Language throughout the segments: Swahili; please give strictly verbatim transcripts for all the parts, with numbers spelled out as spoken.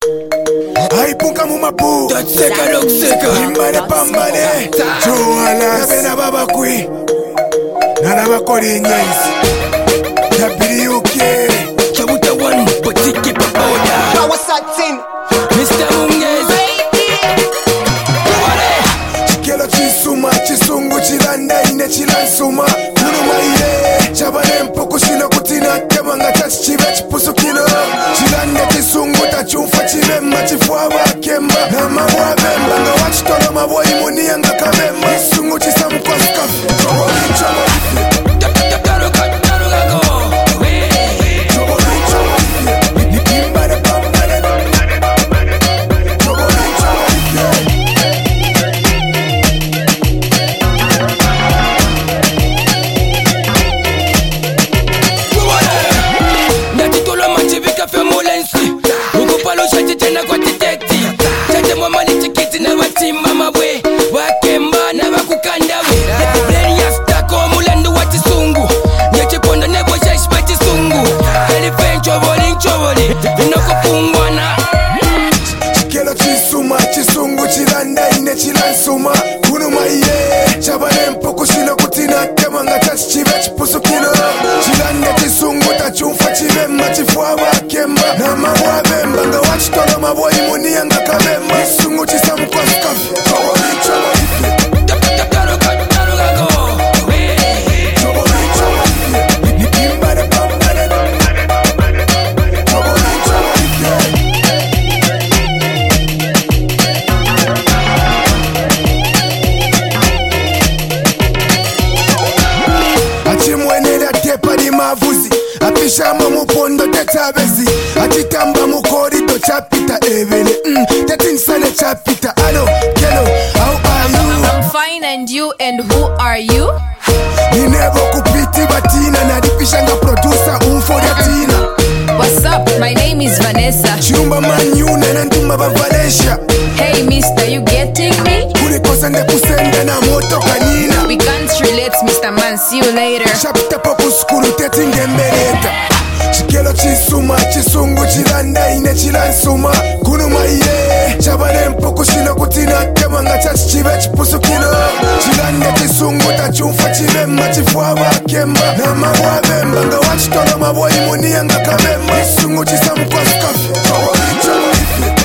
Aipunga mumabu Tatseka lokseka Imbane pambane Chuala Nabena baba kui Nana bakori nyensi Nabili uke Chabuta one Potiki papoda Power Satin Mister Mungezi Chikelo chisuma Chisungu chilanda ine chilansuma Kunuma ile Chabane mpoko shino kutina Kemanga tachi chive chipusu kino Chilanda chisungu tachumfa chilema Chifua wakemba Nama wabemba Nga wachitolo mabwa imuni yanga kabemba Chisungu chisamu kwa skafu Chobo chobo Mama we wakemba na bakukanda we Bleni ya stako mulandu wa chisungu Nyechiponda nebo shashpa chisungu Elephant choboli choboli Inokopungwana Chikelo chisuma chisungu chilanda ine chilansuma Kunuma iye Chabane mpoko shino kutina Kemanga tachi chive chipusu kino Chilanda chisungu tachumfa chivema Chifua wakemba Nama wabemba Nga wachitolo mabwa imuni yanga kabemba Chisungu chisamu kwa skafu Apishama mupondo tetabezi Achitamba mukorido chapita evele mm, Tetinsane chapita Hello, hello, how are you? I'm fine and you and who are you? Ninebo kupiti batina Naripishanga producer umforia tina. What's up? My name is Vanessa. Chumba manyune na ntumba ba Valencia. Hey mister, you getting me? Kulikosa nde kusenda na moto kanina. We can't relate mister Man, see you later. Chapita popu skulu teti ngembereta. Chikelo chisuma chisungu chilanda ine chilansuma. Kunuma iye Chabane mpoko shino kutina Kemanga tachi chive chipusu kino Chilanda chisungu tachumfa chivema Chifua wakemba Nama wabemba Nga wachitolo mabwa imuni yanga kabemba Chisungu chisamu kwa skafu Choboli choboli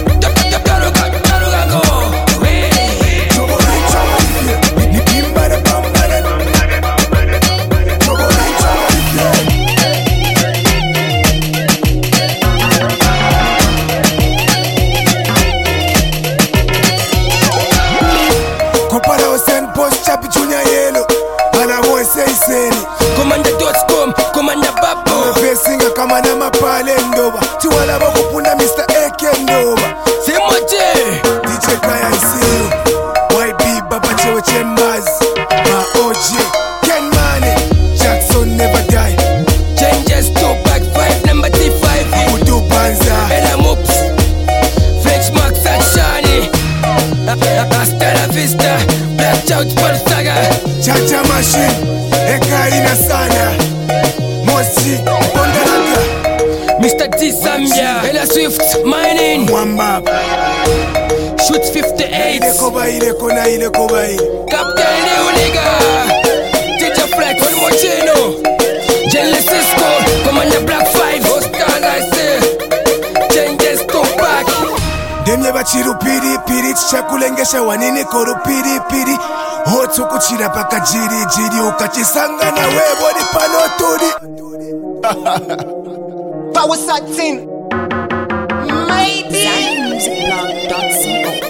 Komanda dot-com, komanda babo Mefesinga kama na mapale ndoba Tiwala bako punda mister Eke ndoba Semoje D J Kaya isiyo Y B Baba Chewe Chambers Ma O G Ken Mane Jackson never die Changes to back five number T five Udu Banza Ella Mops French Max Achani Hasta la vista Black Child Saga Chacha Machine Ekaina sana Mosi Ponderaga Mister D Zambia Ella Swift Mining Mwamba Shoot fifty-eight Ile koba ile kona ile koba ile Captain Leoniga Teacher Flex One Mochino Jelly Cisco Commander Black five Ostars I say Changes to back Demye bachiru piri piri Chichakulengesha wanini koru piri piri Hotu kuchira paka jiri jiri Ukachisanga na webo ni pano turi Power Satin Maybe. Music blog dot co